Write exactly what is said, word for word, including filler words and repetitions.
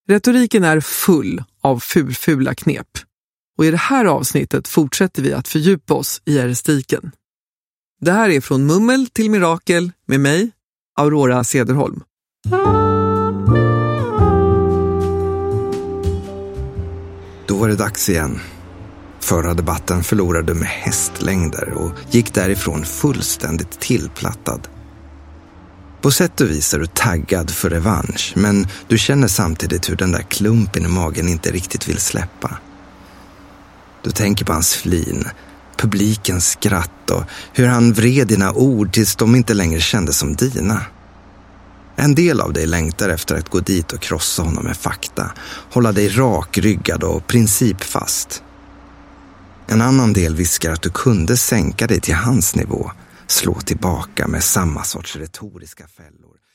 Retoriken är full av fulfula knep. Och i det här avsnittet fortsätter vi att fördjupa oss i eristiken. Det här är Från mummel till mirakel med mig, Aurora Cederholm. Då var det dags igen. Förra debatten förlorade du med hästlängder och gick därifrån fullständigt tillplattad. På sätt och vis är du taggad för revansch, men du känner samtidigt hur den där klumpen i magen inte riktigt vill släppa. Du tänker på hans flin, publikens skratt och hur han vred dina ord tills de inte längre kändes som dina. En del av dig längtar efter att gå dit och krossa honom med fakta, hålla dig rakryggad och principfast. En annan del viskar att du kunde sänka dig till hans nivå, slå tillbaka med samma sorts retoriska fällor,